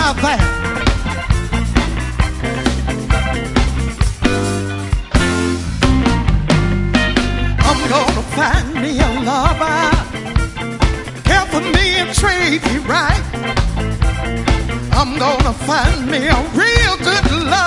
about that? I'm gonna find me a lover, care for me and treat me right. I'm gonna find me a real good lover.